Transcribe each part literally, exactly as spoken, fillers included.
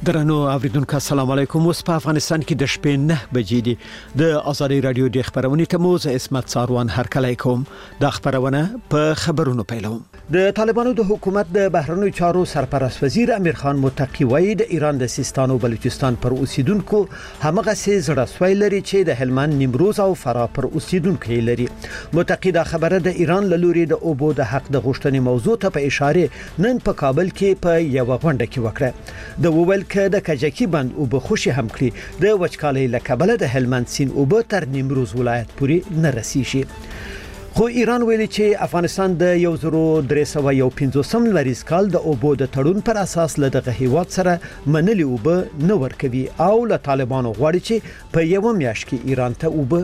درنو اوریدونکو السلام علیکم. اوس په افغانستان کې د شپې نه بجې دي. د آزادي رادیو د خبرونې ته موز اسمت ساروان هرکلی کوم. د خبرونه په خبرونو پیلوم. د طالبانو د حکومت د بهرنیو چارو سرپرست وزیر امیر خان متقی وایي د ایران د سیستان او بلوچستان پر اوسیدونکو همغه سي زړه لري چې د هلمند، نیمروز او فراه پر اوسیدونکو لري. متقی دا خبره د ایران له لوري د اوبو د حق د غوښتنې موضوع ته په اشاره نن په کابل کې په یو غونډه کې وکړه. د وویل کې د کجکی بند او بخوشي هم کړی د وچکالۍ لکبله د هلمند سین او به تر نیمروز ولایت پورې نه رسیږي. خو ایران ویلي چې افغانستان د یو زرو درې سوه یو پنځوسم لریز کال د اوبو د تړون پر اساس له دغه هیواد سره منلي اوبه نه ورکوي او له طالبانو غواړي چې په یو میاشت کې ایران ته اوبه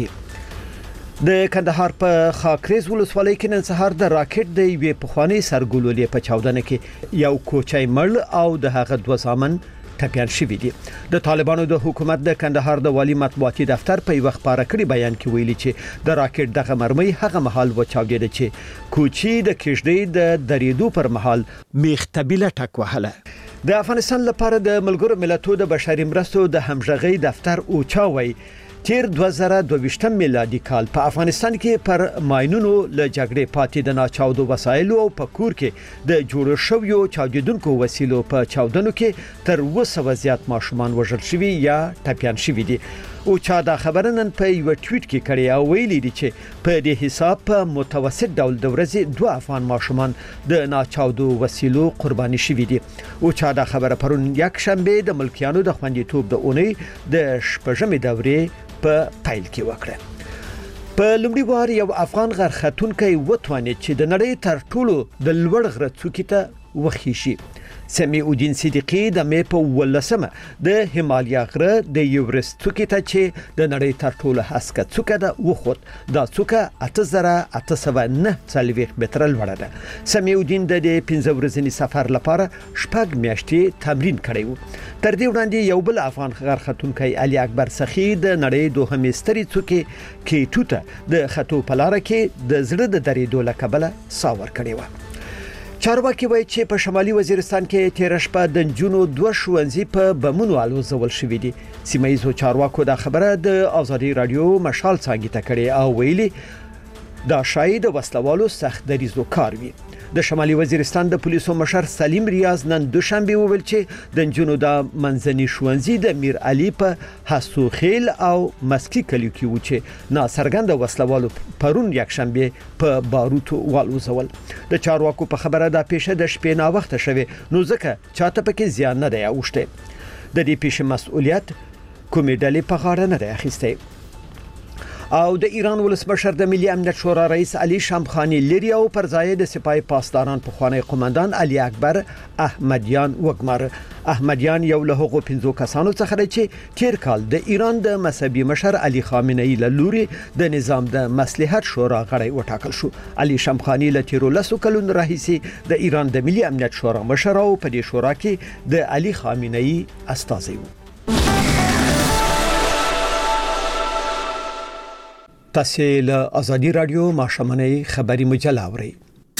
پریږدي. د کندهار په خاکریز ولسوالۍ کې نن سهار د راکټ د یوې پخوانۍ سرګلولې په چاودنه کې یو کوچی مړ او د هغه دوه زامن ټپيان شوي دي. د طالبانو د حکومت د کندهار د والی مطبوعاتي دفتر په یو خبره کړي بیان کې ویلي چې د راکټ دغه مرمۍ هغه مهال وچاودېده چې کوچی د کشدې د دریدو پر مهال میختبیله ټک وهله. د افغانستان لپاره د ملګرو ملتونو د بشري مرستو د همغږي دفتر اوچاوي تیر دوه زره دوه میلادي کال په افغانستان کې پر ماینونو له جګړې پاتې د ناچاودو وسایلو او په کور کې د جوړ شویو چاودیدونکو وسیلو په چاودنو کې تر اوه سوه زیات ماشومان وژل شوي یا ټپيان شوي دي. او چا دا خبره نن په یو ټویټ کې کړی او ویلي دي چې په دې حساب په متوسط ډول د ورځې دوه افغان ماشومان د ناچاودو وسیلو قرباني شوي دي. او چا دا خبره پرون یک شنبه د ملکیانو د خوندیتوب د اونۍ د شپږمې دورې په پایل کې وکړه. په لومړي وار یو افغان غرختونکي وتوانید چې د نړۍ تر ټولو د لوړ غره څوکې ته وخیشي. سمیع الدین صدیقی د مې په ولسمه د هیمالیا غره د یورست څوکې ته چې د نړۍ تر ټولو هسکه څوکه ده وخوت. دا څوکه اته زره اته سوه نه څلوېښت متره لوړه ده. سمیع الدین د دې پنځه ورځني سفر لپاره شپږ میاشتې تمرین کړی و. تر دې وړاندې یو بل افغان غرختونکي علي اکبر سخی د نړۍ دوهمې سترې څوکې کې توته د خطو په لار کې د زړه د درېدو لکبله ساور کړی و. چارواکي وایي چې په شمالي وزیرستان کې تیر شپه د جنونو دوه ښوونځي په بمونو الوزول شوي دي. سیمه ییزو چارواکو دا خبره د آزادي رادیو مشال څنګه ته کړې او ویلي دا شاید وسلوالو سخت دریزو کار وي. د شمالي وزیرستان د پولیسو مشر سلیم ریاض نن دوشنبه وویل چې د جنونو د منځني ښوونځي د میر علي په حسوخیل او مسکی کلیو کې و چې ناڅرګنده وسلوالو پرون یک شنبه په باروتو والوزول. د چارواکو په خبره دا پیښه د شپې نا وخت شوه نو ځکه چاته پکې زیان نه دی اوښته. د دې پیښې مسؤلیت کومې ډلې په غاړه نه دی اخیستی. او د ایران ولسمشر د ملي امنیت شورا رئیس علي شمخانی لري او پر ځای د سپاه پاسداران په خوانی قومندان علي اکبر احمدیان وګمر. احمدیان یو له هغو پنځو کسانو څخه دی چې تیر کال د ایران د مذهبي مشر علي خامنه‌ای له لوري د نظام د مصلحت شورا غړی وټاکل شو. علي شمخانی له تیرو لسو کلونو راهیسې د ایران د ملي امنیت شورا مشر او په دې شورا کې د علي خامنه‌ای استازی و. تاسو له آزادي رادیو ماشومنۍ خبري مجله اورئ.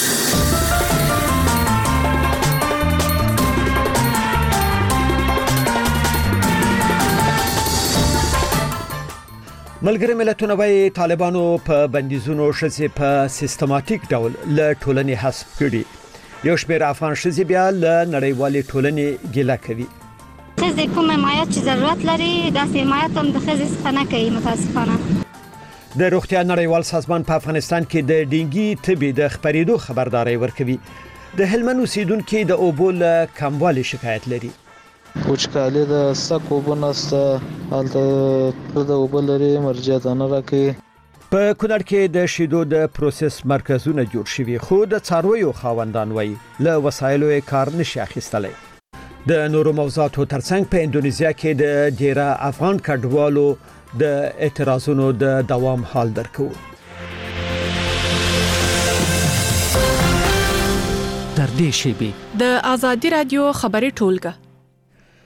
ملګری ملتونه وايي طالبانو په بندیزونو شې په سیستماتیک ډول له ټولنې حذف کړي. یو شمېر افغان شې بیا له نړیوالې ټولنې ګیله کوي. خزې کوم حمایت چې ضرورت لري داسې حمایت هم د خزې څخه نه کوي متاسفانه. د روغتیا نړیوال سازمان په افغانستان کې د ډینګي تبي د خبرېدو خبرداري ورکوي. د هلمند اوسیدونکو د اوبو له کموالي شکایت لري. وچکالي د سکو بنسته حالت د اوبو لري مرجعیت نه راکړي. په کونړ کې د شیدو د پروسس مرکزونه جوړ شوي خو د څارویو خاوندان وایي له وسایلو کار نشي اخیستلی. د نورو موضوعاتو ترڅنګ په اندونیزیا کې د ډیره افغان کډوالو د اعتراضونو د دوام حال درکو. تر دې شی به د آزادي رادیو خبري ټولګه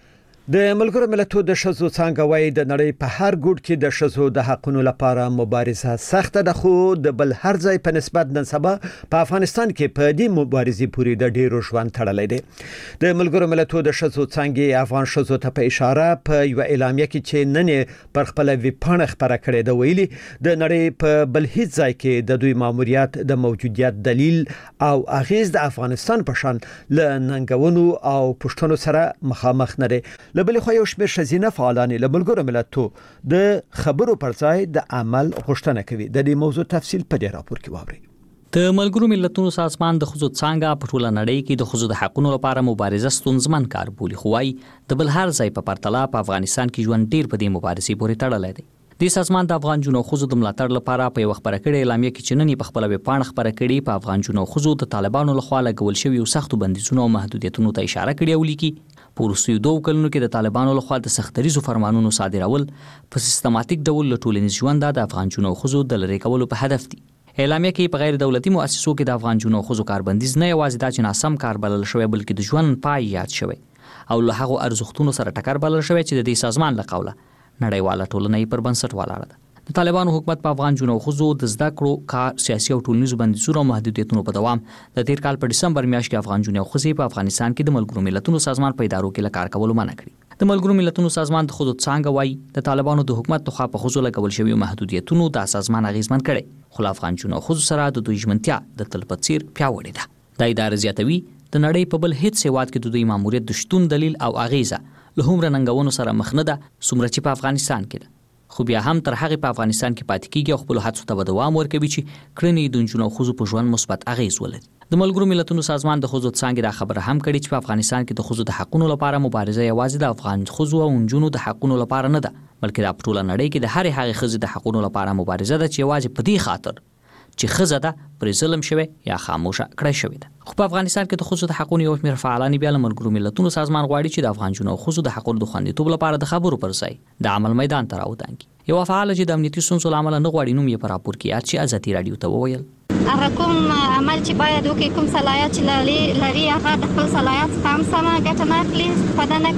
د ملګرو ملتونو د ښځو څانګه وايي د نړۍ په هر ګوټ کې د ښځو د حقوقو لپاره مبارزه سخته ده، خو د بل هر ځای په نسبت نن سبا په افغانستان کې په دې مبارزې پورې د ډیرو ژوند تړلی دی. د ملګرو ملتونو د ښځو څانګې افغان ښځو ته په اشاره په یو اعلامیه کې چې نن پر خپل ویبپاڼه خبره کړې ده ویلي د نړۍ په بل هیڅ ځای کې د دوی ماموریت د موجودیت دلیل او اغیز د افغانستان په شان له ننګونو او پښتنو سره مخامخ نه دی. لبل خو یو شمېر ښځینه فعالان له ملګرو ملتونو د خبرو پر ځای د عمل غوښتنه کوي. د دې موضوع تفصیل په دې راپور کې واورئ. د ملګرو ملتونو سازمان د ښځو څانګه په ټوله نړۍ کې د ښځو د حقوقو لپاره مبارزه ستونزمن کار بولي، خو وايي د بل هر ځای په پرتله په افغانستان کې ژوند ډیر په دې مبارزې پورې تړلی دی. د سازمان د افغان جنو ښځو د ملاتړ لپاره په یو خبره کړې اعلامیه کې چې نن په خپل ویبپاڼه خبره کړې په افغان جنو ښځو د طالبانو لخوا لګول شوی سختو بندیزونو او محدودیتونو ته اشاره کړې او لیکي په وروستیو دوه کلونو کې د طالبانو لخوا د سختریزو فرمانونو صادرول په سیستماتیک ډول له ټولنیز ژوند د افغان جنو ښځو د لری کولو په هدف دي. اعلامیه کې په غیر دولتي مؤسسو کې د افغان جنو ښځو کاربندیز نه یوازې دا چې ناسم کار بلل شوی بلکې د ژوند پای یاد شوی او له هغو ارزښتونو سره ټکر بلل شوی چې د دې سازمان له قوله نړیواله ټولنه پر بنسټ ولاړه ده. د طالبانو حکومت په افغان جنو ښځو د زده کړو کار سیاسي او ټولنیزو بندیزونو او محدودیتونو په دوام د تیر کال په ډسمبر میاشت کې افغان جنو ښځې په افغانستان کې د ملګرو ملتونو سازمان په ادارو کې کار کول منع کړی. د ملګرو ملتونو سازمان د ښځو څانګه وايي د طالبانو د حکومت لخوا په ښځو لګول شوی محدودیتونو د سازمان اغیزمن کړي، خو افغان جنو ښځو سره د دوی ژمنتیا د تل په څیر پیاوړې ده. د ادارې زیاتوي د نړۍ په بل هیڅ هیواد کې د دوی ماموریت د شتون دلیل او اغیزه له هومره ننګونو سره مخ نه ده څومره چې په افغانستان کې ده، خو بیا هم تر هغه په افغانستان کې پاتې کیږي او خپل هڅو ته دوام ورکوي چې کړنې د جنو ښځو په ژوند مثبت اغیز ولري. د ملګرو ملتونو سازمان د ښځو څانګې دا خبره هم کړې چې په افغانستان کې د ښځو د حقوقو لپاره مبارزه یوازې د افغان ښځو او نجونو د حقوقو لپاره نه ده، بلکې د ټوله نړۍ کې د هر هغه ښځې د حقوقو لپاره مبارزه ده چې یوازې په دې خاطر چې ښځه ده پر ظلم شوی یا خاموشه کړی شوی ده. خو په افغانستان کې د ښځو د حقوقو یو شمېر فعالان بیا له ملګرو ملتونو سازمان غواړي چې د افغان جنو ښځو د حقوقو د خوندیتوب لپاره د خبرو پر ځای د عمل میدان ته راودانګي. یو فعال چې د امنیتي ستونزو له امله نه غواړي نوم یې په راپور کې یاد شي ازادي راډیو ته وویل هغه کوم عمل چې باید وکړي، کوم صلاحیت چې لري هغه د خپل صلاحیت څخه هم سمه ګټه نه اخلي، استفاده نه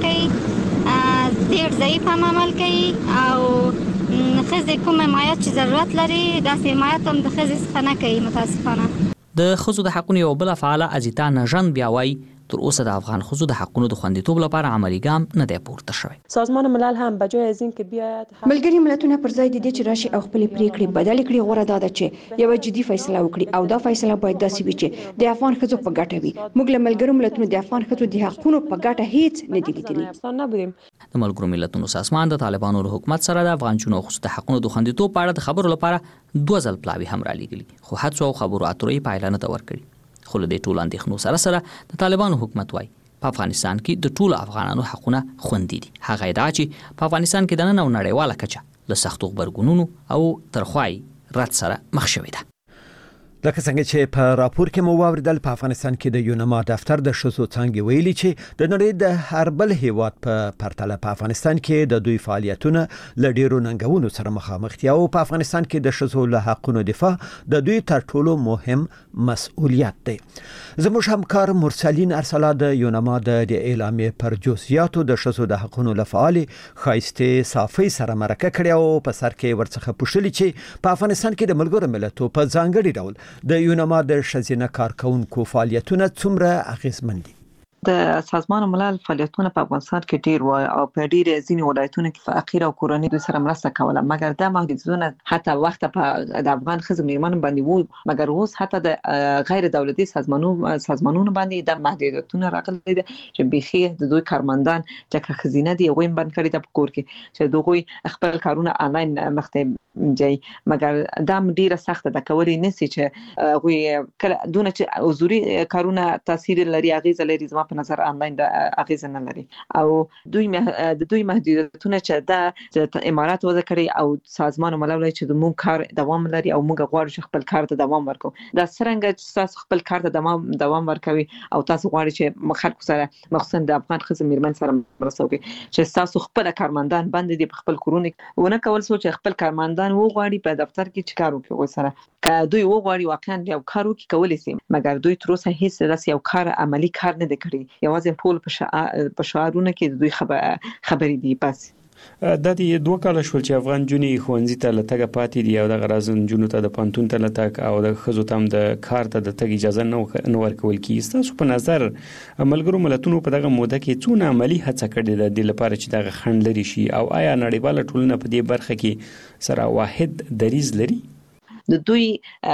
کوي، ډېر ضعیف هم عمل کوي او ښځې کوم حمایت چې ضرورت لري داسې حمایت هم د ښځې څخه نه کوي متاسفانه. د ښځو د حقوقو یو بله فعاله ازیتا نژند بیا وایي تر اوسه د افغان ښځو د حقوقو د خوندیتوب لپاره عملی ګام نه دی پورته شوی. سازمان ملل هم بجای از اینکه بیاید ملګري ملتونه پر ځای د دې چې راشي او خپل پریکړې بدل کړي غوړه ده چې یو جدي فیصله وکړي او دا فیصله باید داسې وي چې د افغان ښځو په ګټه وي. موږ له ملګرو ملتونو د افغان ښځو د حقوقو په ګټه هیڅ نه دي لیدلي. د ملګرو ملتونو سازمان د طالبانو له حکومت سره د افغان جنو ښځو د حقوقو د خوندیتوب په اړه د خبرو لپاره دوه ځل پلاوي هم رالیږلي، خو هڅو او خبرو اترو یې پایله نه ده ورکړې. خو له دې ټولو اندېښنو سره سره د طالبانو حکومت وایي په افغانستان کې د ټولو افغانانو حقونه خوندي دي. هغه دا چې په افغانستان کې د نن او نړیواله کچه له سختو غبرګونونو او ترخوای رد سره مخ شوی ده. لکه څنګه چې په راپور کې مو واوریدل په افغانستان کې د یونما دفتر د ښځو څانګې ویلي چې د نړۍ د هر بل هیواد په پرتله په افغانستان کې د دوی فعالیتونه له ډیرو ننګونو سره مخامخ دي او په افغانستان کې د ښځو له حقوقو دفاع د دوی تر ټولو مهم مسؤلیت دی. زموږ همکار مرسلین ارسلا د یونما د اعلامیې پر جزئیاتو د ښځو د حقوقو لفعال خایسته صافي سره مرکه کړې او په سر کې ورڅخه پوښتنه چې په افغانستان کې د ملګرو ملتونو په ځانګړي ډول د یونما د ښځینه کارکونکو فعالیتونه څومره اغیزمن دي. د سازمان ملل فعالیتونه په افغانستان کې ډیر و او په ډیر ځینې ولایتونو کې فقیر او کورنۍ دوی سره مرسته کوله، مګر دا محدودیتونه حتی وخت په د افغان ښځو میرمنو باندې وو، مګر اوس حتی د غیر دولتي سازمانونو سازمانونو باندې د محدودیتونه راغلي دي چې بيخي د دوی کارمندان چې خزینه دی ویم بند کړی د پکور کې چې دوی خپل کارونه آنلاین مخته جاي، مګر دا ډیره سخته ده کولی نسی چې غوي کله دونه چې حضوري کارونه تاثیر لري اغیزه لري زما په نظر آنلاین د اغیزه نه لري او دوی د دوی محدودیتونه چې د امارات وضع کړی او سازمان ملل چې د مون کار دوام لري او موږ غواړو چې خپل کار ته دوام ورکړو. دا څنګه چې تاسو خپل کار ته دوام دوام ورکوي او تاسو غواړئ چې خلکو سره مخصوصا د افغان ښځو میرمن سره مرسته وکړي چې تاسو خپل کارمندان باندې د خپل کورونه ونه کول سو چې خپل کارمندان طالبان وغواړي په دفتر کې چې کار وکړي سره که دوی وغواړي واقعا یو کار وکړي کولای شي، مګر دوی تر اوسه هیڅ داسې یو کار عملی کار نه دی کړی، یوازې ټول په شعارونو کې دوی خبرې دي بس. د دې دوه کال شول چې افغان جونی خوندې ته لټګه پاتې دي او د غرازن جونو ته د پانتون ته لټک او د خزو تم د کار ته د تګ اجازه نه ورکول کیږي. تاسو په نظر ملګرو ملتونو په دغه موده کې څونه عملی هڅه کړې ده د لپاره چې دغه خنډ لري شي او آیا نړیواله ټولنه په دې برخه کې سره واحد دریز لري؟ د دوی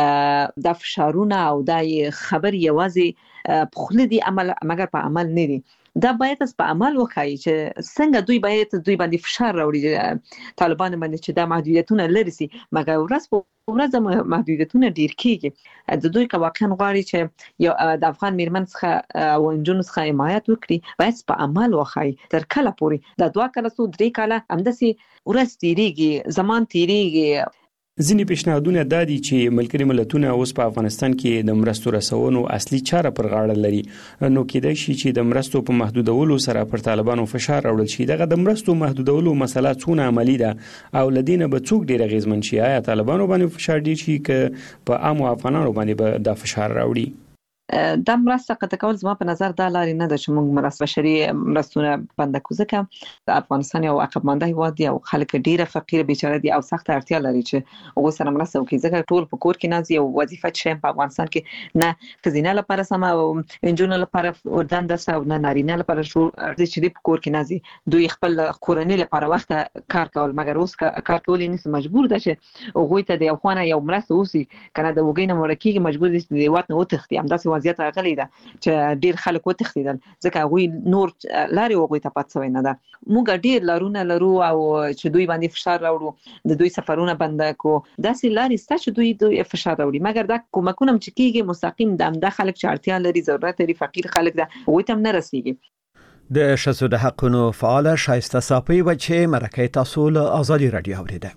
د فشارونه او د خبر یوازې په خله دي عمل مګر په عمل نه دي. دا باید اس په عمل وکړي چې څنګه دوی باید دوی باندې فشار راوړي طالبان باندې چې د محدودیتونه لري سي، مګر ورځ په ورځ محدودیتونه ډیر کیږي. د دوی که واقعا غواړي چې یو د افغان میرمن څخه او انجونو څخه حمایت وکړي باید په عمل وکړي. تر کله پورې د دوه کال څو درې کال همداسي ورځ تیریږي، زمان تیریږي. ځینې پیشنهادونه دا دي چې ملګري ملتونه اوس په افغانستان کې د مرستو رسونو اصلي چاره پر غاړه لري، نو کېدای شي چې د مرستو په محدودولو سره پر طالبانو فشار راوړل شي. دغه د مرستو محدودولو مسله څونه عملی ده او لدینه به څوک ډیر غیزمن شي؟ آیا طالبانو باندې فشار دی شي که په عام افغانانو باندې به د فشار راوړي؟ د مرسته قطع کول زما په نظر دا لاري نه ده چې موږ مرسته بشري مرستونه بند کړو، ځکه د افغانستان یو عقبمنده هیواد دی او خلک ډیره فقیر بیچاره دي او سخت اړتیا لري چې هغه سره مرسته وکړي، ځکه ټول په کور کې نازي او وظیفه چې په افغانستان کې نه خزینه لپاره سم او انجونو لپاره دنده او نه نارینه لپاره شو چې دی په کور کې نازي. دوی خپل کورنۍ لپاره وخت کار کول مګر اوس کار کول نه مجبور ده چې هغه ته د افغان یو مرسته وسی کنه د وګینه مرکیږي مجبور دي چې وخت نه وتختی. همداسې وضعیت راغلی ده چې ډیر خلک وتښتیدل ځکه هغه نور لاري هغه ته پات شوی نه ده. موږ ډیر لارونه لرو او چې دوی باندې فشار راوړو، د دوی سفرونه بند کو، داسې لاري ست چې دوی دوی فشار راوړي، مګر دا کومکونه چې کیږي مستقیم د امده خلک چې اړتیا لري ضرورت لري فقیر خلک ده هغه ته نه رسیږي. د شذو د حقونو فعال شایسته صافي و چې مرکه تاسو له ازادي رادیو اوریده.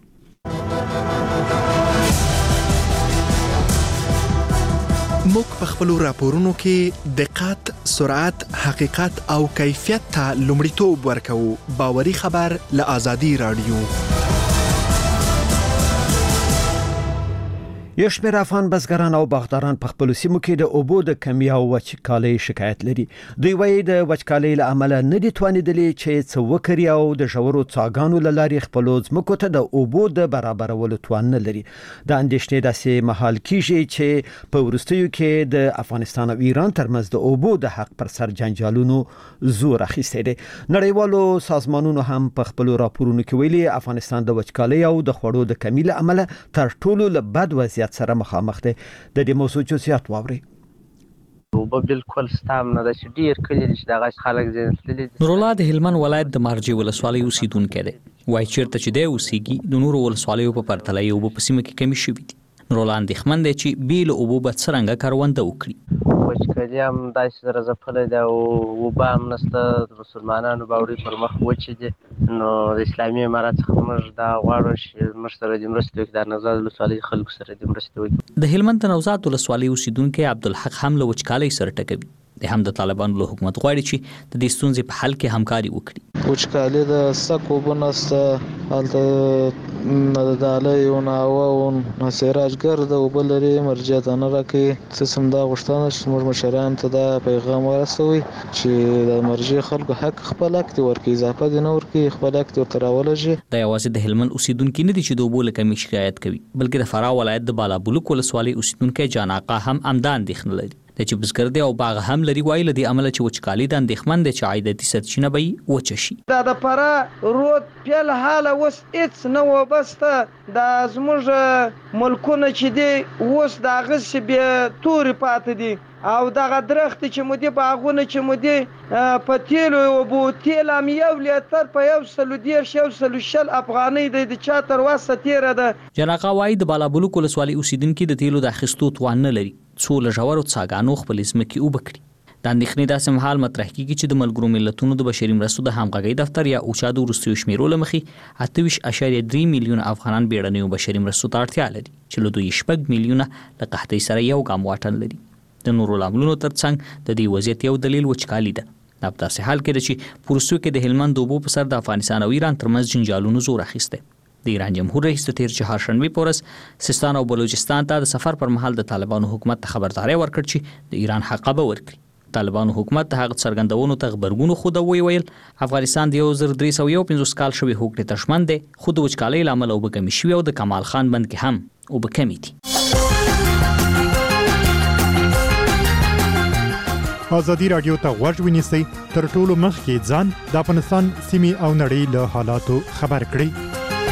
موږ په خپل راپورونو کې دقت، سرعت، حقیقت او کیفیت ته لومړیتوب ورکوو. باوري خبر له ازادي رادیو. یو شمېر افغان بزګران او باغداران په خپل سیمو کې د اوبو د کمی او وچکالۍ شکایت لري. دوی وایي د وچکالۍ له امله نه دي توانیدلي چې څه وکړي او د ژورو څاګانو له لارې خپل ځمکو ته د اوبو د برابرولو توان نه لري. د اندېښنې داسې مهال کیږي چې په وروستیو کې د افغانستان او ایران ترمنځ د اوبو د حق پر سر جنجالونو زور اخیستی دی. نړیوالو سازمانونو هم په خپل راپورونو کې ویلي افغانستان د وچکالۍ او د خوړو د کمی له امله تر ټولو له بد وضعیت سره مخامخ دی. د دې موضوع جزئیات واوري. اوبه بالکل ستام نه د ډیر کلی چې دغه خلک زیاتلي. نورالله د هلمند ولایت د مارجې ولسوالۍ اوسیدونکی دی. وایي چیرته چې دی اوسېږي د نورو ولسوالیو په پرتله یې اوبه په سیمه کې کمې شوي دي. نورالله اندېښمن دی چې بې له اوبو به څرنګه کرونده وکړي. وچکالي هم داسې سره ځپلی ده او اوبه هم نشته، د مسلمانانو باوري پر مخ وچې دي. نو د اسلامي امارت څخه موږ دا غواړو چې موږ سره د مرستې وکړي، د نوزاد ولسوالۍ خلکو سره د مرستې وکړي. د هلمند د نوزاد ولسوالۍ اوسیدونکی عبدالحق هم له وچکالۍ سره ټکوي. د هم د طالبانو له حکومت غواړي چې د دې ستونزې په حل کې همکاري وکړي. وچکالي د سکو اوبه نشته، هلته نه د دالۍ او نه هوا او نه سراجګر د اوبه لري، مرجع ته نه راکوي. څه دا غوښتنه چې موږ مشرانو ته دا پیغام ورسوي چې د مرجع خلکو حق خپل حق دي ورکړي، اضافه دي نه ورکړي، خپل حق دي ورته راولږي. دا یوازې د هلمند اوسیدونکي نه دي چې د اوبو له کمۍ شکایت کوي، بلکې د فراه ولایت د بالابلوک ولسوالۍ اوسیدونکی جان آقا هم همدا اندېښنه لري. د چې بزګر دی او باغ هم لري، وایي له دې امله چې وچکالي د اندېښمن دی چې عایداتي سرچینه به یې وچه شي. دا د فراه رود پیل حاله اوس هېڅ نه وابسته، دا زموږ ملکونه چې دي اوس د هغسې بې تورې پاتې دي او دغه درختې چې مو دي باغونه چې مو دي په تیلو اوبو تیل هم یو لیتر په یو سلو دېرش یو سلو شل افغانۍ دی، د چا تر وسه تیره ده. جان آقا وایي د بالابلوک ولسوالۍ اوسیدونکي د تیلو د اخیستو توان نه لري څو له ژورو څاګانو خپلې ځمکې اوبه کړي. د اندېښنې داسې مهال مطرح کېږي چې د ملګرو ملتونو د بشري مرستو د همغږۍ دفتر یا اوچا د وروستیو شمیرو له مخې اته ویشت اعشاریه درې میلیونه افغانان بیړنیو بشري مرستو ته اړتیا لري چې له دوی شپږ میلیونه له قحطۍ سره یو ګام واټن لري. د نورو لاملونو ترڅنګ د دې وضعیت یو دلیل وچکالي ده. دا په داسې حال کې ده چې په وروستیو کې د هلمند د اوبو په سر د افغانستان او ایران ترمنځ جنجالونو زور اخیستی. د ایران جمهور رئیس د تیر چهارشنبه پورس سیستان او بلوچستان ته د سفر پر مهال د طالبانو حکومت ته خبرداري ورکړ چې د ایران حق به ورکړي. طالبانو حکومت ته هغه څرګندونو ته خبرګونو خو د وی ویل افغانستان د یو زر درې سوه یو پنځوس کال شوی حکومت تشمن دی، خو د وچکالۍ لامل او بکمی شوی او د کمال خان بند کې هم او بکمی دي. ازادي رادیو ته غوږ ونیسئ، تر ټولو مخکې ځان د افغانستان سیمې او نړۍ له حالاتو خبر کړئ.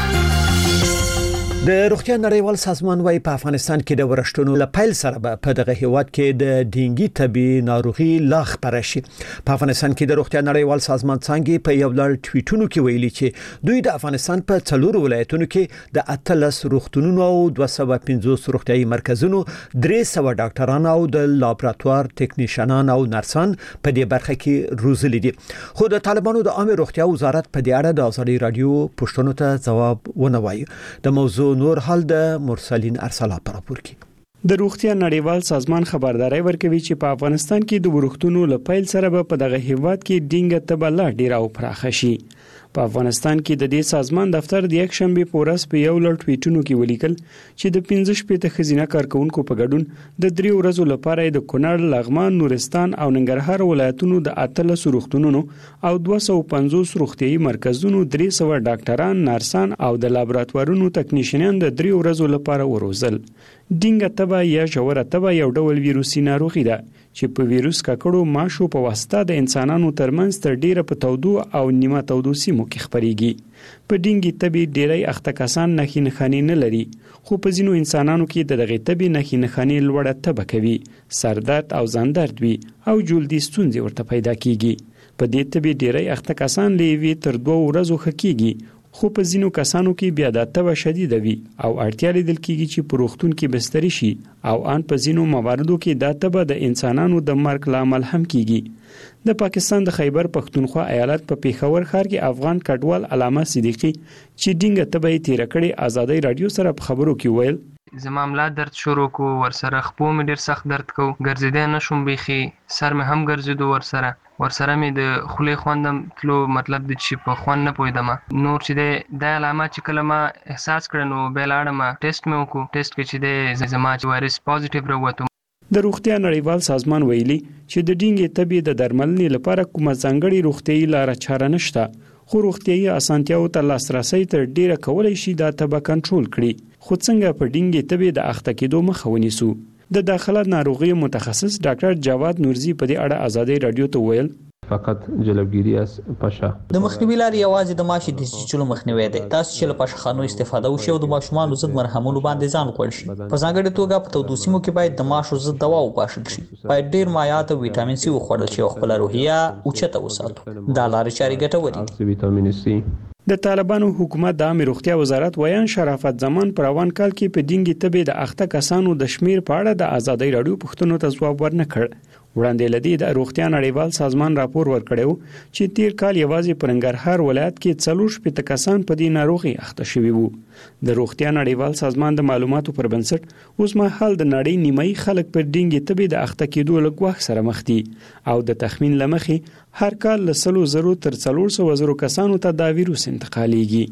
د روغتیا نړیوال سازمان وايي په افغانستان کې د ورشتونو له پیل سره به په دغه هیواد کې د ډینګي طبي ناروغي لا خپره شي. په افغانستان کې د روغتیا نړیوال سازمان څنګه په یو لړ ټویټونو کې ویلي چې دوی د افغانستان په څلورو ولایتونو کې د اتلس روغتونونو او دوه سوه پنځوس روغتیايي مرکزونو درې سوه ډاکټران او د لابراتوار ټیکنیشنان او نرسان په دې برخه کې روزلي دي. خو د طالبانو د عامه روغتیا وزارت په دې اړه د ازادي رادیو پوښتنو ته ځواب ونه وایي. د موضوع نور حال د مرسلین ارسلا پر راپور کې د روغتیا نړیوال سازمان خبرداري ورکوي چې په افغانستان کې د ورښتونو له پیل سره به په دغه هیواد کې ډینګه تبه لا ډیره او پراخه شي. په افغانستان کې د دې سازمان دفتر د یک شنبه په ورځ په یو لړ ټویټونو کې ولیکل چې د پنځه شپږ ښځینه کارکونکو په ګډون د درې ورځو لپاره د کونړ، لغمان، نورستان او ننګرهار ولایتونو د اتلس روغتونونو او دوه سوه پنځوس روغتیايي مرکزونو درې سوه ډاکټران، نرسان او د لابراتوارونو تکنیشنان د درې ورځو لپاره وروزل. ډینګه تبه یا ژوره تبه یو ډول ویروسي ناروغي ده چې په ویروس ککړو ماشو په واسطه د انسانانو ترمنځ تر ډیره په تودو او نیمه تودو سیمو کې خپريږي. په ډینګي تبي ډیری اخته کسان نښې نښانې نه لري، خو په ځینو انسانانو کې د دغه تبي نښې نښانې لوړه تبه کوي، سردرد او ځان درد وي او جلدي ستونزې ورته پیدا کیږي. په دې تبي ډیری اخته کسان لوي تر دوه ورځې خکېږي، خو په ځینو کسانو کې بیا د تبه شدید وي او اړتیا لیدل کیږي چې په روغتون کې بستري شي او ان په ځینو مواردو کې د تبه د انسانانو د مرګ لامل هم کیږي. د پاکستان د خیبر پښتونخوا ایالت په پیښور ښار کې افغان کډوال علامه صدیقی چې ډینګه تبه یې تیر کړي ازادي رادیو سره په خبرو کې ویل زما ملا درد شروع کو، ورسره خپو مې ډیر سخت درد کو، ګرځیدل نشم بیخي، سر مې هم ګرځیدو، ورسره ورسره مې د خولې خوندم تلو، مطلب د چې په خوند نه پوهیدم. نور چې د د علامه چې کله ما احساس کړ نو بیا لاړم ټیسټ مې وکړو، ټیسټ کې چې د زما چې وایرس پوزټیو راووتو. د روغتیا نړیوال سازمان ویلي چې د ډینګي تبي د درملنې لپاره کومه ځانګړې روغتیايي لاره چاره نشته، خو روغتیايي اسانتیاو ته لاسرسي تر ډیره کولای شي د تبه کنټرول کړي. خو څنګه په ډینګي تبي د اخته کېدو مخه ونیسو؟ د داخله ناروغي متخصص ډاکټر جواد نورزي په دې اړه ازادي رادیو ته ویل فقط جلبگیری از پشه د مخنیوي لارې یوازې د ماشي د چیچلو مخنیوي دی. تاسو چې له پاشخانو استفاده وشي او د ماشومانو ضد مرهمونو باندې ځان وکړئ شي. په ځانګړې توګه په تودو سیمو کې باید د ماشو ضد دوا وپاشل شي. باید ډیر مایعات او ویټامین سي وخوړل شي او خپل روحیه اوچته وساتو. دا لارې چارې ګټورې دي. ویټامین سي د طالبانو حکومت د عامه روغتیا وزارت ویان شرافت زمان پر روان کال کې په ډینګي تبي د اخته کسانو د شمیر په اړه د ازادي رادیو پښتنو ته ځواب ورنکړ. وړاندې لدی د روغتیا نړیوال سازمان راپور ورکړیو چې تیر کال یوازې په ننګرهار ولایت کې څلور شپږ کسان په دې ناروغي اخته شوي وو. د روغتیا نړیوال سازمان د معلوماتو پر بنسټ اوس مهال د نړۍ نیمایي خلک پر ډینګي تبي د اخته کېدو له ګواښ سره مخ دي او د تخمین لمخې هر کال له سلو زرو تر څلور سوه زرو کسانو ته دا ویروس انتقالېږي.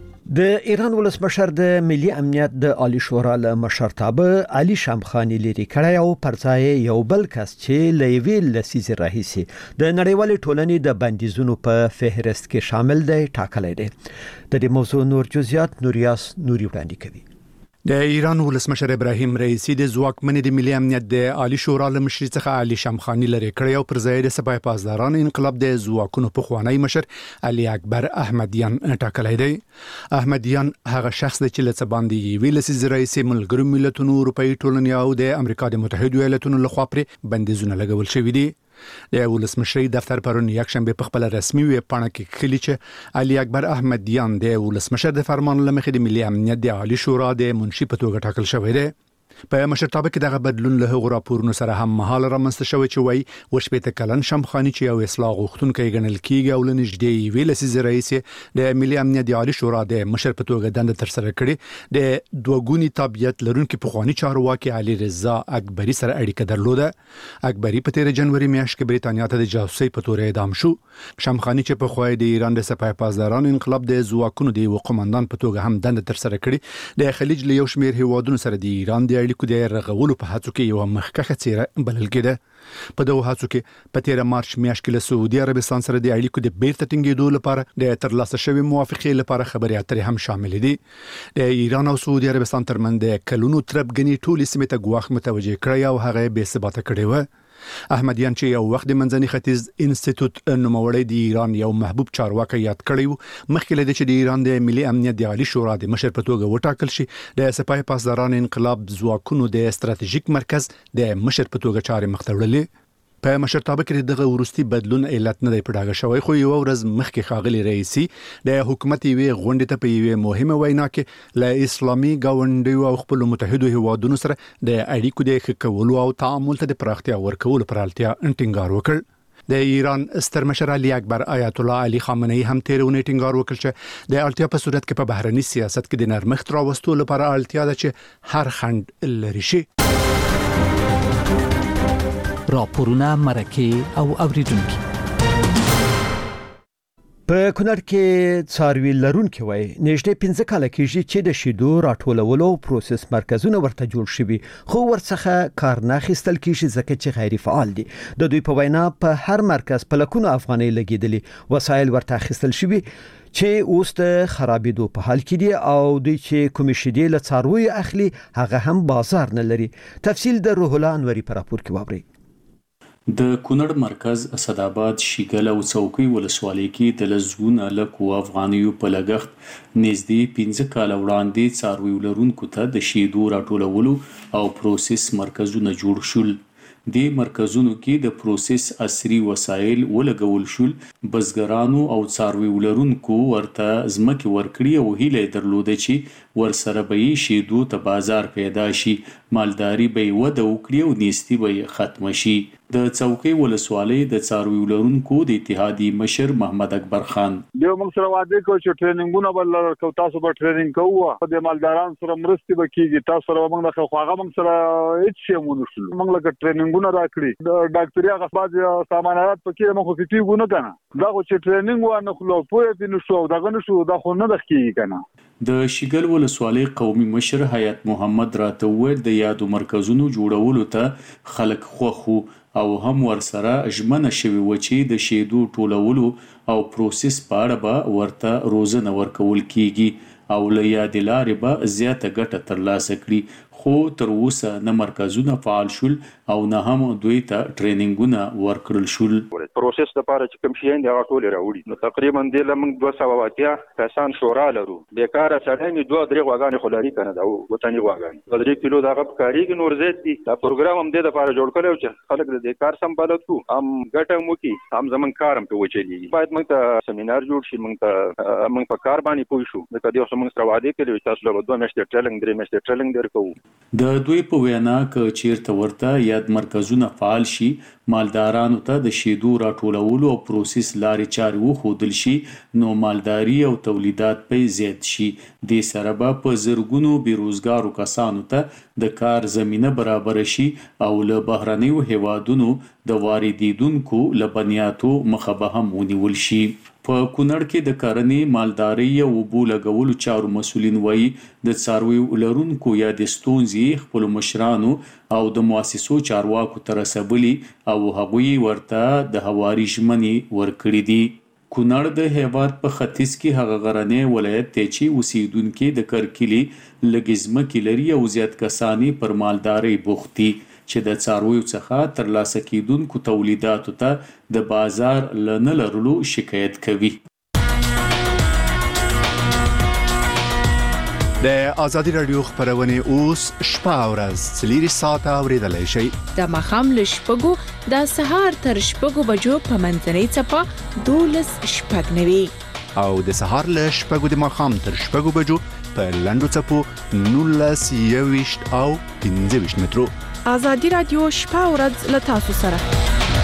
د ایران ولسمشر د ملي امنیت د عالی شورا له مشرتابه علي شامخانی لري کړی او پرځای یو بل کس چې لویل لسیز راهیسي د نړیوال ټولنې د بندیزونو په فهرست کې شامل دی ټاکلی دی. د دې موضوع نور جزئیات نوریاس نوري وړاندې کوي. د ایران ولسمشر ابراهیم رئیسی د ځواکمنې د ملي امنیت د عالی شورا له مشر څخه علي شامخانی لري کړی او پر ځای د سپاه پاسداران انقلاب د ځواکونو په خوانی مشر علي اکبر احمدیان ټاکلی دی. احمدیان هغه شخص دی چې لڅ باندې ویل سي رئیس ملګرو ملتونو اروپאי ټولنې او د امریکا د متحده ایالاتونو لخوا پر بندیزونه لګول شوی دي. د ولسمشر دفتر پرون یک شنبه په خپل رسمي ویب پاڼه کې خلی چې علي اکبر احمدیان د ولسمشر د فرمان لمخې د ملي امنیت د عالی شورا د منشي په توګه ټاکل شوی دی. په مشرتابه کې دغه بدلون له هغو راپورونو سره هم مهال رامنځته شوی چې وایي وشپېته کلن شمخاني چې یو اصلاح غوښتونکی ګڼل کیږي او له نږدې یوې لسیزې راهیسې د ملي امنیت د عالي شورا د مشر په توګه دنده ترسره کړې د دوه ګوني تابعیت لرونکي پخواني چارواکي علي رضا اکبري سره اړیکه درلوده. اکبري په تیر جنوري میاشت کې بریتانیا ته د جاسوسۍ په تور اعدام شو. شمخاني چې په خوای د ایران د سپاه پاسدارانو انقلاب د ځواکونو د یو قومندان په توګه هم دنده ترسره کړې د خلیج له یو شمېر هیوادونو سره د ایران د اړیکو د رغولو په هڅو کې یو مخکښه څیره بلل کېده. په دغه هڅو کې په تیر مارچ میاشت کې له سعودي عربستان سره د اړیکو د بیرته ټینګېدو لپاره د ترلاسه شوی موافقې لپاره خبرې اترې هم شامل دي. د ایران او سعودي عربستان ترمنځ د کلونو تربګنی ټولې سیمې ته ګواښ متوجه کړی او هغه بې ثباته کړی و. احمدیان چې یو وخت د منځني ختیځ انسټیټیوټ نوموړی د ایران یو محبوب چارواکي یاد کړی و، مخکې له دې چې د ایران د ملي امنیت د عالي شورا د مشر په توګه وټاکل شي د سپاه پاسدارانو انقلاب ځواکونو د ستراتیژیک مرکز د مشر په توګه چارې مخ ته وړلې. په مشرتابه کې دغه ورستي بدلون علت نه دی پډاګه شوی، خو یو ورځ مخکې ښاغلي رئیسي د حکومت یوې غونډې ته په یوې مهمه وینا کې له اسلامي ګاونډیو او خپلو متحدو هیوادونو سره د اړیکو د ښه کولو او تعامل ته د پراختیا ورکولو پر اړتیا ټینګار وکړ. د ایران ستر مشر علي اکبر آیت الله علي خامنه‌ای هم تیر اونۍ ټینګار وکړ چې د اړتیا په صورت کې په بهرني سیاست کې د نرمښت راوستلو لپاره اړتیا ده چې هر خنډ لري شي. راپورونه مرکه او اوریدونکو. په کونړ کې څاروي لرونکي وای نږدې پنځه کاله کېږي چې د شیدو راټولولو پروسس مرکزونه ورته جوړ شوي، خو ورڅخه کار نه اخیستل کېږي ځکه چې غیر فعال دي. د دوی په وینا په هر مرکز په لکونو افغانۍ لګېدلي، وسایل ورته اخیستل شوي چې اوس د خرابېدو په حال کې دي او دوی چې کومې شیدې له څارویو اخلي هغه هم بازار نه لري. تفصیل د روح الله انوري په راپور کې واورئ. د کونړ مرکز اسداباد شیګل او څوکۍ ولسوالۍ کې د لزګونه لکو افغانیو په لګښت نږدې پنځه کاله وړاندې څاروي لرونکو ته د شیدو راټولولو او پروسس مرکزونه جوړ شول. د مرکزونو کې د پروسس عصري وسایل ولګول شول. بزګرانو او څاروي لرونکو ورته ځمکې ورکړي او هیله درلوده چې ورسره به شیدو ته بازار پیدا شي، مالداري به وده وکړي او نیستي به ختم شي. د څوکۍ ولسوالۍ د څاروي لرونکو د اتحادیې مشر محمد اکبر خان یو موږ سره وعده کوي چې ټریننګونه بل لرو، تاسو به ټریننګ کوو، د مالدارانو سره مرستې به کیږي، تاسو سره موږ د خواغه موږ سره هیڅ شی مونږ نشو، موږ لکه ټریننګونه راکړي د ډاکټري هغه بعض سامانات پکې موږ خو کیږو نه کنه، دا خو چې ټریننګ و نه خلو پوهه دي نشو دغه نشو دا خو نه دخکیږي کنه. د شیګل ولسوالۍ قومي مشر حیات محمد راته وویل د یادو مرکزونو جوړولو ته خلک خوښ او هم ورسره ژمنه شوی و چې د شیدو ټولولو او پروسس په اړه به ورته روزنه ورکول کیږي او له یادې لارې به زیاته ګټه ترلاسه کړي، خو تر اوسه نه مرکزونه فعال شول او نه هم دوی ته ټریننګونه ورکړل شول. پروسس لپاره چې کوم شي نه راټول راوړي نو تقریبا د لمن دوه سوه واتیا کسان شورا لرو، بیکاره سړی دوه درې غواګانې خلاري کنه دا وطني غواګانې درې کیلو دا غب کاریږي نور زیات دي. دا پروګرام هم د لپاره جوړ کړو چې خلک د کار سمبالت کو هم ګټه مو کی هم زمون کارم په وچلی باید موږ ته سیمینار جوړ شي، موږ ته موږ په کار باندې پوه شو د کدی اوس موږ سره وعده کړی تاسو له دوه میاشتې ټریننګ درې میاشتې ټریننګ درکو. د دوی په وینا ک چیرته ورته یاد مرکزونه فعال شي، مالدارانو ته د شیدو راټولولو او پروسس لارې چارې وښودل شي نو مالداري او تولیدات به زیات شي. د سره به په زرګونو بیروزګارو کسانو ته د کار زمینه برابر شي او له بهرنیو هیوادونو د واردیدونکو لبنیاتو مخه به هم ونیول شي. په کونړ کې د کرنې، مالدارۍ او اوبو لګولو چارو مسولین وایي د څارویو لرونکو یا د ستونزې خپلو مشرانو او د مؤسسو چارواکو ته رسولي او هغوی ورته د هواري ژمنې ورکړي دي. کونړ د هیواد په ختیځ کې هغه غرنی ولایت دی چې اوسیدونکي د کرکلي لږې ځمکې لري او زیات کسانې پر مالدارۍ بوخت دي چې د څارویو څخه ترلاسه کیدونکو تولیداتو ته د بازار له نه لرلو شکایت کوي. د آزادي رادیو خبرونه اوس شپه او ورځ څلور ساعته اوریدلای شئ. د ماښام له شپږو د سهار تر شپږو بجو په منځنۍ څپه دولس شپږ نوي او د سهار له شپږو د ماښام تر شپږو بجو په لاندو چپو نولس یويشت او پنځه ویشت مترو. ازادي رادیو شپه او ورځ له تاسو سره.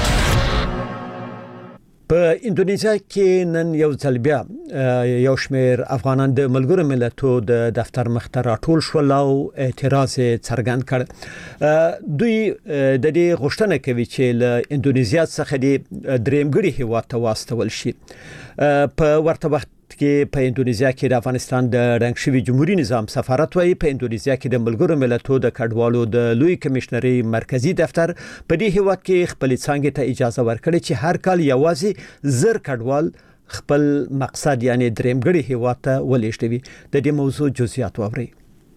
په اندونیزیا کې نن یو ځل بیا یو شمېر افغانان د ملګرو ملتونو د دفتر مخ ته راټول شول او اعتراض څرګند کړ. دوی د دې غوښتنه کوي چې له اندونیزیا څخه د درېمګړي هیواد ته واستول شي. په ورته وخت کې په اندونیزیا کې د افغانستان د رنګ شوي جمهوریت نظام سفارت وايي په اندونیزیا کې د ملګرو ملتونو د کډوالو د لوی کمشنري مرکزی دفتر په دې هیواد کې خپل څنګه ته اجازه ورکړي چې هر کال یوازې زر کډوال خپل مقصد یعنی درېمګړي هیواد ته ولېږدوي. د دې موضوع جزئیات واوري.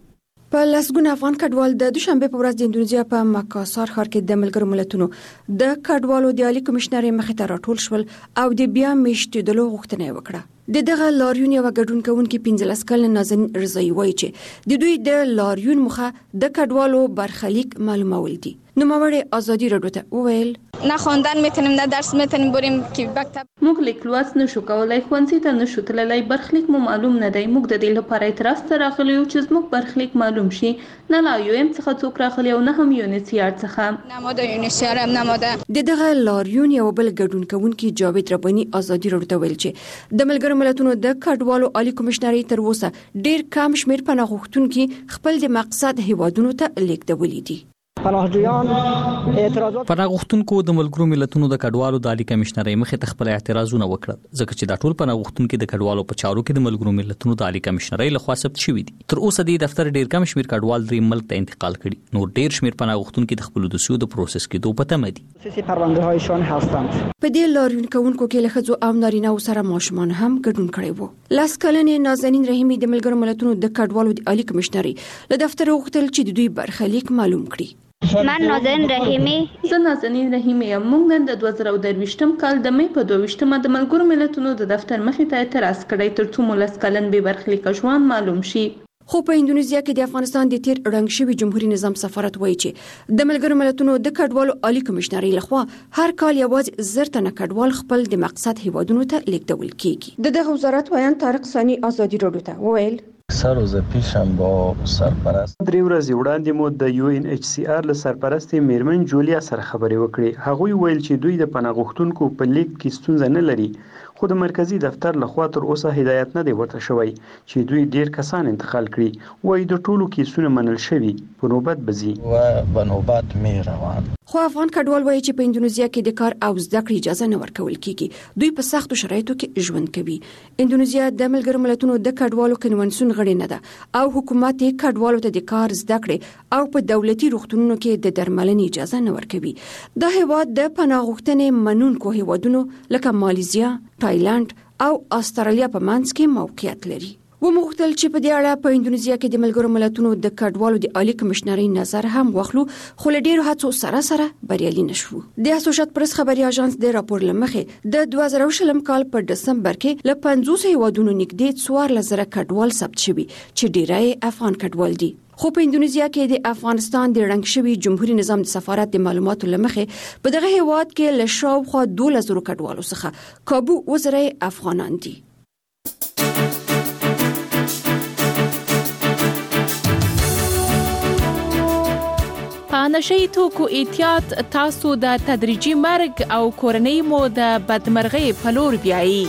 په لسګونه افغان کډوال د دوشنبه په ورځ د اندونیزیا په مکاسار ښار کې د ملګرو ملتونو د کډوالو د عالی کمشنري مخې ته راټول شول او د بیا میشتېدلو غوښتنه وکړه. د دغه لاریون یو ګډون کوونکي پنځلس کلن نازنین رضایی وایي چې د دوی د لاریون مخه د کډوالو برخلیک معلومول دي. نوموړی ازادي رادیو ته وویل نه خواندن میتونیم نه درس میتونیم بریم که مکتب موږ لیک لوست نشو کولای ښوونځي ته نشو تللی برخلیک مو معلوم نه دی. موږ د دې لپاره اعتراض ته راغلي یو چې زموږ برخلیک معلوم شي. نه لا یو ام څخه څوک راغلي او نه هم یونیسیار څخه نه ما د یونیسیار هم نه ما د دغه لاریون یو بل ګډون کوونکی جاوید ربانی ازادي رادیو ته ویل چې د ملګرو ملتونو د کډوالو عالی کمشنري تر اوسه ډیر کم شمیر پناه غوښتونکي خپل د مقصد هیوادونو ته لیږدولي دي. پناهجویان اعتراضات پناه غوښتونکو د ملګرو ملتونو د کډوالو د عالی کمشنري مخې ته خپل اعتراضونه وکړل ځکه چې دا ټول پناه غوښتونکي د کډوالو په چارو کې د ملګرو ملتونو د عالی کمشنري لخوا ثبت شوي دي. تر اوسه د دفتر ډیر کم شمیر کډوال درې ملک ته انتقال کړي. نور ډیر شمیر پناه غوښتونکي د خپل دوسیو د پروسس کېدو په تمه دي. خصوصي پرونده‌هایشان هستند. په دې لاریون کوونکو کې له ښځو او نارینه‌و سره ماشومان هم ګډون کړي وو. لاس کلنې نازنین رحیمي د ملګرو ملتونو د کډوالو د عالی کمشنري له دفتر غوښتل چې د دوی برخلیک معلوم کړي. من نازنین رحیمی زه نازنین رحیمی یم. موږ نن د دوه زره درویشتم کال د مې په دویشتمه د ملګرو ملتونو د دفتر مخې ته اعتراض کړی ترڅو مو لس کلن بې برخلیکه ژوند معلوم شي. خو په اندونیزیا کې د افغانستان د تیر رنګ شوي جمهوریت نظام سفارت وایي چې د ملګرو ملتونو د کډوالو عالی کمشنري لخوا هر کال یوازې زر تنه کډوال خپل د مقصد هیوادونو ته لیږدول کیږي. د دغه وزارت ویان طارق ثانی ازادي رادیو ته وویل سه روزه پیشم با سرپرست درې ورځې وړاندې مو د یو ان ایچ سی آر له سرپرستې میرمن جولیا سره خبرې وکړې. هغوی ویل چې دوی د پناه غوښتونکو په لیږد کې ستونزه نه لري خو د مرکزی دفتر لخوا تر اوسه هدایت نه دی ورته شوی چې دوی ډیر کسان انتقال کړي. وایي د ټولو کیسونه منل شوي په نوبت بزي و په نوبت می روان. خو افغان کډوال وایي چې په اندونیزیا کې د کار او زده کړې اجازه نه ورکول کیږي. دوی په سختو شرایطو کې ژوند کوي. اندونیزیا د ملګرو ملتونو د کډوالو کنونسیون غړي نه ده او حکومت یې کډوالو ته د کار زده کړې او په دولتي روغتونونو کې د درملنې اجازه نه ورکوي. دا هیواد د پناه غوښتنې منونکو هیوادونو لکه مالیزیا، تایلند او استرالیا په منځ کې موقعیت لري. و مغتل چې په دې اړه په اندونیزیا کې د ملګرو ملتونو د کډوالو د عالی کمشنري نظر هم واخلو خو له ډیرو هڅو سره سره بریالي نشو. د اسوشیت پریس خبري اژانس د راپور لمخې د دوه زره شلم کال په دسمبر کې له پنځوس هیوادونو نږدې څوارلس زره کډوال ثبت شوي چې ډیری افغان کډوال دي. خو په اندونیزیا کې د افغانستان د رنګ شوي جمهوریت نظام د سفارت د معلوماتو لمخې په دغه هیواد کې له شاوخوا دولس زره کډوالو څخه کابو وزره افغانان دي. په نشي توکو احتیاط تاسو د تدریجي مرګ او کورنۍ مو د بدمرغۍ په لور بیایي.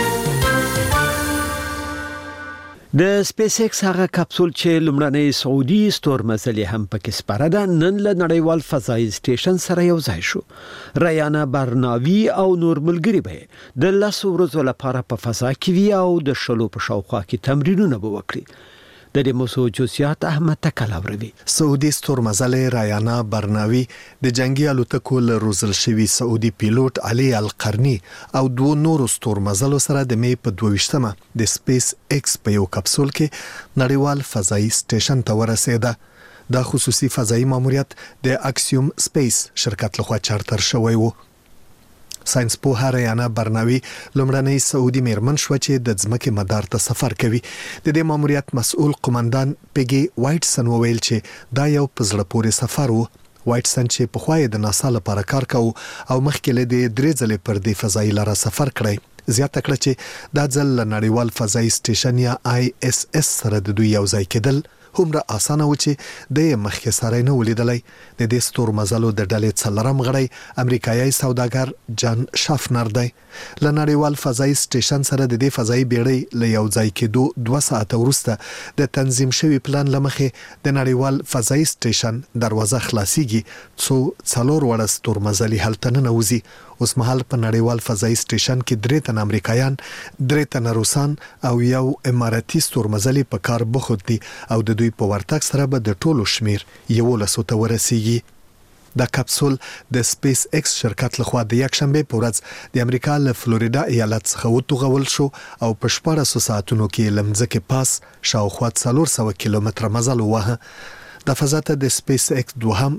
د سپیس ایکس هغه کپسول چې لومړنۍ سعودي ستورمزلې هم پکې سپاره ده نن له نړیوال فضایي سټیشن سره یو ځای شو. ریانا برناوي او نور ملګري به د لاسو ورځو لپاره په فضا کې وي او د شلو په شاوخوا کې تمرینونه به وکړي. د دې موضوع جزئیات احمد تکلاوروي. سعودي ستورمزلې ریانا برناوي د جنگي الوتکو له روزل شوی سعودي پیلوټ علي القرني او دوه نورو ستورمزلو سره د مې په دوه د سپیس ایکس په یو کپسول کې نړیوال فضایي سټیشن ته ورسېده. دا خصوصي فضایي ماموریت د اکسیوم سپیس شرکت لخوا چارتر شوی و. ساينس پوه ریانا برناوي لومړنۍ سعودي میرمن شو چې د ځمکې مدار ته سفر کوي. د دې ماموریت مسؤل قومندان پیګي وایټسن وویل چې دا یو پزړه پورې سفر و. وایټسن چې په خوای د ناسا لپاره کار کاوه او مخکې له دې درې ځلې پر دې فضایي لاره سفر کړی زیاته کړه چې دا ځل له نړیوال فضایي سټیشن یا آی اس اس سره د دوی یو ځای کېدل همره اسانه و چې د مخکې سره نه ولیدلای. د دې ستور مزلو د ډلې څلرم غړی امریکایي سوداګر جان شافنر دی. له نړیوال فضایي سټیشن سره د دې فضایي بیړۍ له یو ځای کېدو دوه ساعته وروسته د تنظیم شوی پلان لمخې د نړیوال فضایي سټیشن دروازه خلاصيږي څو څلور وړه ستور مزلي هلته نه نوځي. اوس مهال په نړیوال فضایي سټیشن کې درې تن امریکایان، درې تن روسان او یو اماراتي ستورمزلي په کار بوخت دي او د دوی په ورتګ سره به د ټولو شمیر یولسو ته ورسیږي. دا کپسول د سپیس ایکس شرکت لخوا د یک شنبه په ورځ د امریکا له فلوریدا ایالت څخه وټوغول شو او په شپږ ساعتونو کې لمځکه پاس شاوخوا څلور سوه کیلومتره مزل ووهه. د فضا ته د سپیس ایکس دوهم